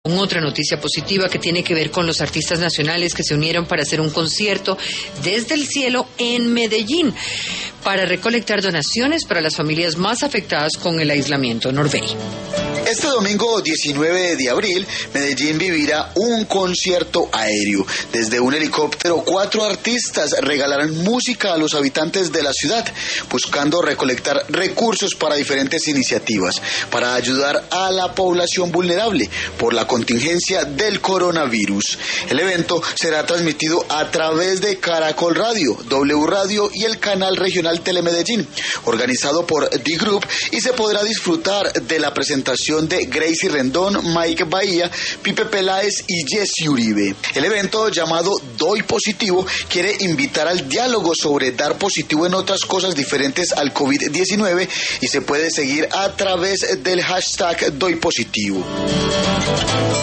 Otra noticia positiva que tiene que ver con los artistas nacionales que se unieron para hacer un concierto desde el cielo en Medellín para recolectar donaciones para las familias más afectadas con el aislamiento. Norbey. Este domingo 19 de abril, Medellín vivirá un concierto aéreo. Desde un helicóptero, 4 artistas regalarán música a los habitantes de la ciudad, buscando recolectar recursos para diferentes iniciativas, para ayudar a la población vulnerable por la contingencia del coronavirus. El evento será transmitido a través de Caracol Radio, W Radio y el canal regional Telemedellín, organizado por The Group, y se podrá disfrutar de la presentación de Gracie Rendón, Mike Bahía, Pipe Peláez y Jesse Uribe. El evento, llamado Doy Positivo, quiere invitar al diálogo sobre dar positivo en otras cosas diferentes al COVID-19 y se puede seguir a través del hashtag Doy Positivo.